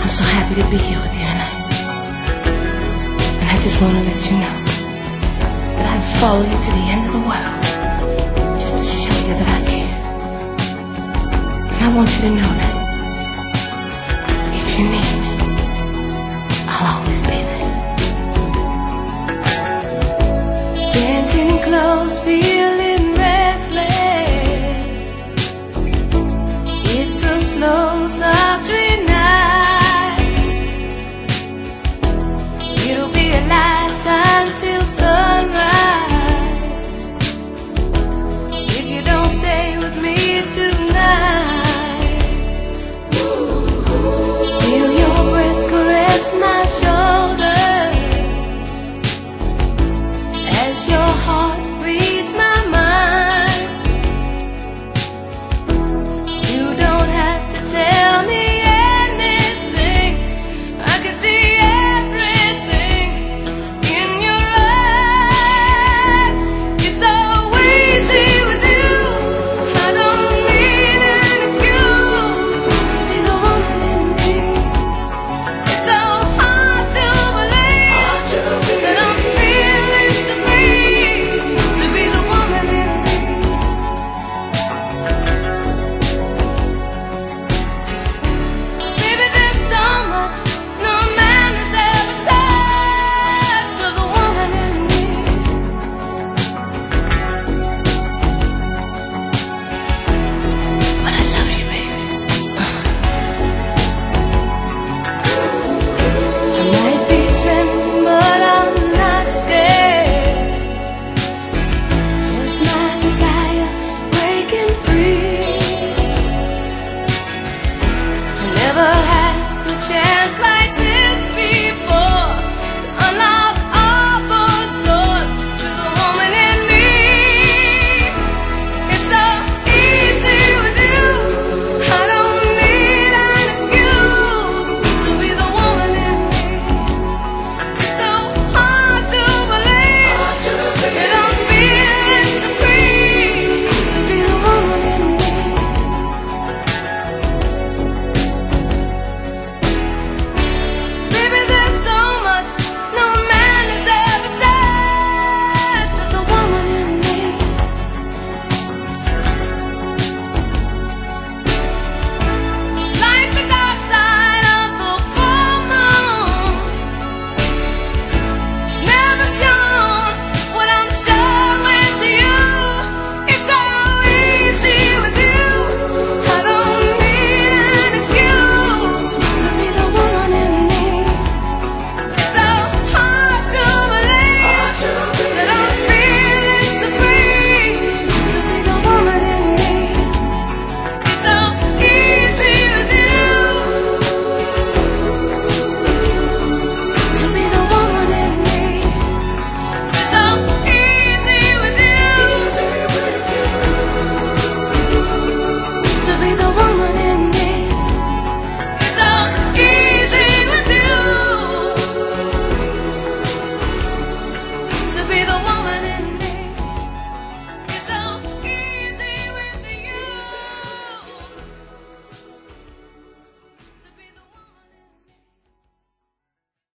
I'm so happy to be here with you tonight. And I just want to let you know that I'd follow you to the end of the world just to show you that I care. And I want you to know that if you need me, I'll always be there. Dancing close, feeling restless. It's a slow